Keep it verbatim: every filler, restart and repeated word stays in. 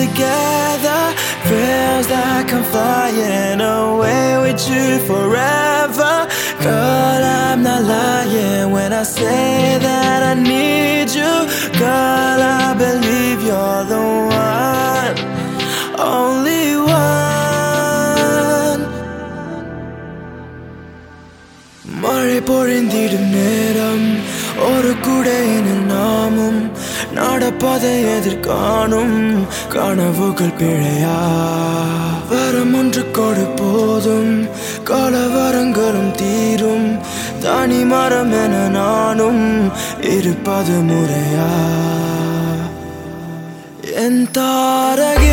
together, prayers that come flying away with you forever. Girl, I'm not lying when I say that I need you. Girl, I believe you're the one, only one. மழை பொழிந்திடும் நேரம் ஒரு குடையினில் நாமும் நடப்பதை எதிர்காணும் கனவுகள் பிழையா வரம் ஒன்று கொடு போதும் கலவரங்களும் தீரும் தனி மரம் என நானும் இருப்பது முறையா என் தாரகை